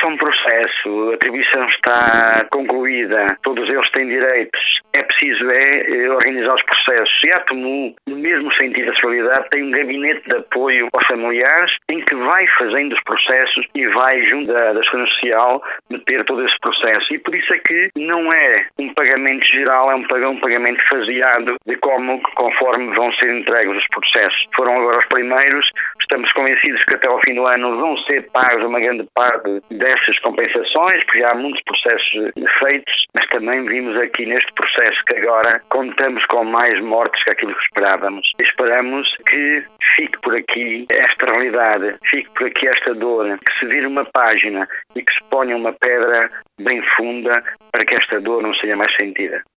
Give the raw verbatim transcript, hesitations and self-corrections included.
começa um processo, a atribuição está concluída, todos eles têm direitos, é preciso é organizar os processos. E a ATMU, no mesmo sentido da solidariedade, tem um gabinete de apoio aos familiares em que vai fazendo os processos e vai, junto da, da Segurança Social, meter todo esse processo. E por isso é que não é um pagamento geral, é um pagamento faseado de como, conforme vão ser entregues os processos. Foram agora os primeiros, estamos convencidos que até ao fim do ano vão ser pagos uma grande parte dessas compensações, porque já há muitos processos feitos, mas também vimos aqui neste processo que agora contamos com mais mortes que aquilo que esperávamos. Esperamos que fique por aqui esta realidade, fique por aqui esta dor, que se vire uma página e que se ponha uma pedra bem funda para que esta dor não seja mais sentida.